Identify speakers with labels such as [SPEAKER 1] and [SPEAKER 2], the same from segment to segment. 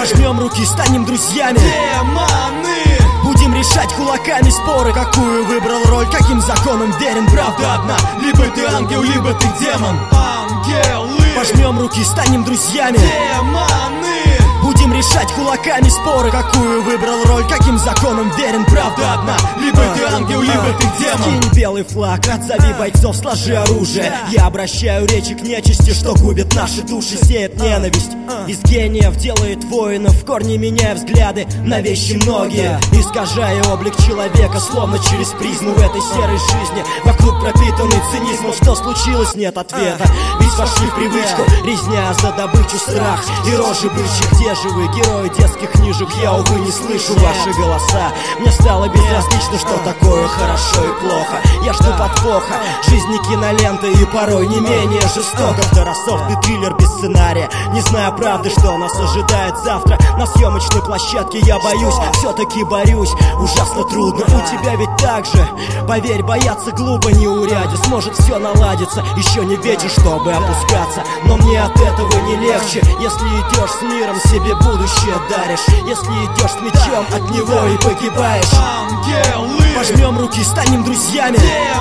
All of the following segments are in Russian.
[SPEAKER 1] Пожмем руки, станем друзьями.
[SPEAKER 2] Демоны.
[SPEAKER 1] Будем решать кулаками споры, какую выбрал роль, каким законам верен. Правда одна, либо ты ангел, либо ты демон.
[SPEAKER 2] Ангелы.
[SPEAKER 1] Пожмем руки, станем друзьями.
[SPEAKER 2] Демоны.
[SPEAKER 1] Будем решать кулаками споры, какую выбрал роль, каким законам верен. Правда одна, либо ты ангел, либо ты демон. Скинь белый флаг, отзови бойцов, сложи оружие. Я обращаю речи к нечисти, что губит наши души, сеет ненависть. Из гениев делает воинов, в корне меняя взгляды на вещи многие, искажая облик человека, словно через призму в этой серой жизни. Вокруг пропитанный цинизмом, что случилось, нет ответа. Ведь вошли в привычку, резня за добычу, страх и рожи бычьи. Где же вы, герои детских книжек? Я, увы, не слышу ваши голоса. Мне стало безразлично, что такое хорошо и плохо. Я жду подвоха, жизнь не кинолента и порой не менее жестоко. Второсортный триллер без сценария, не зная правды, что нас ожидает завтра. На съемочной площадке я боюсь, все-таки борюсь. Ужасно трудно, у тебя ведь так же. Поверь, бояться глупо, не уряде. Сможет все наладиться, еще не вечер, чтобы опускаться. Но мне от этого не легче. Если идешь с миром, себе будущее даришь. Если идешь с мечом, от него и погибаешь.
[SPEAKER 2] Ангелы.
[SPEAKER 1] Пожмем руки, станем друзьями.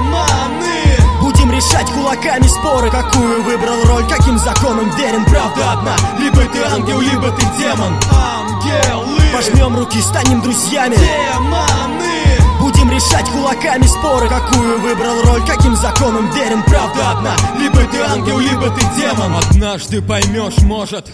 [SPEAKER 2] Демоны.
[SPEAKER 1] Будем решать кулаками споры, какую выбрал роль, каким законам верен. Правда одна, либо ты ангел, либо ты демон.
[SPEAKER 2] Ангелы.
[SPEAKER 1] Пожмем руки, станем друзьями.
[SPEAKER 2] Демоны.
[SPEAKER 1] Будем решать кулаками споры, какую выбрал роль, каким законам верен. Правда одна, либо ты ангел, либо ты демон.
[SPEAKER 2] Однажды поймешь, может,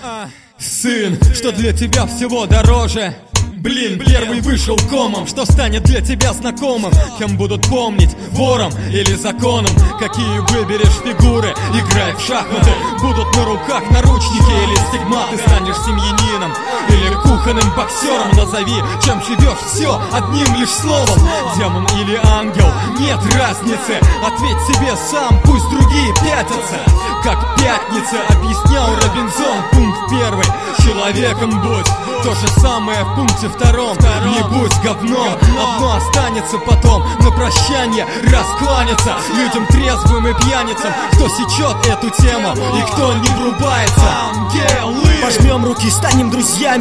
[SPEAKER 2] сын, что для тебя всего дороже. Блин, первый вышел комом, что станет для тебя знакомым. Кем будут помнить, вором или законом? Какие выберешь фигуры, играй в шахматы. Будут на руках наручники или стигматы. Станешь семьянином или кухонным боксером. Назови, чем живешь, все одним лишь словом. Демон или ангел, нет разницы. Ответь себе сам, пусть другие пятятся. Как пятница, объяснял Робинзон. Пункт первый, человеком будь. То же самое в пункте втором. Не будь говном, одно останется потом. На прощание раскланяться людям трезвым и пьяницам, кто сечет эту тему и кто не врубается. Ангелы.
[SPEAKER 1] Пожмем руки, станем друзьями.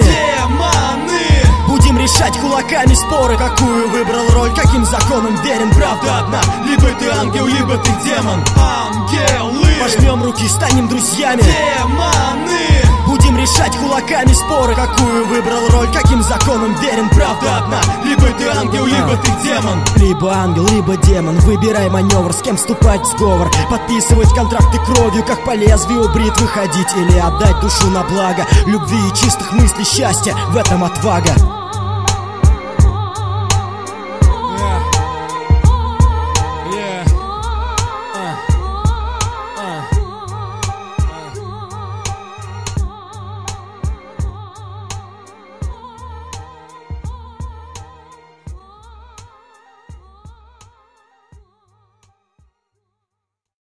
[SPEAKER 2] Демоны.
[SPEAKER 1] Будем решать кулаками споры, какую выбрал роль, каким законам верен. Правда одна, либо ты ангел, либо ты демон.
[SPEAKER 2] Ангелы.
[SPEAKER 1] Пожмем руки, станем друзьями.
[SPEAKER 2] Демоны.
[SPEAKER 1] Будем решать кулаками споры, какую выбрал роль, каким законам верен. Правда одна, либо ты ангел, либо ты демон. Либо ангел, либо демон, выбирай маневр, с кем вступать в сговор. Подписывать контракты кровью, как по лезвию бритвы ходить. Или отдать душу на благо любви и чистых мыслей, счастья, в этом отвага.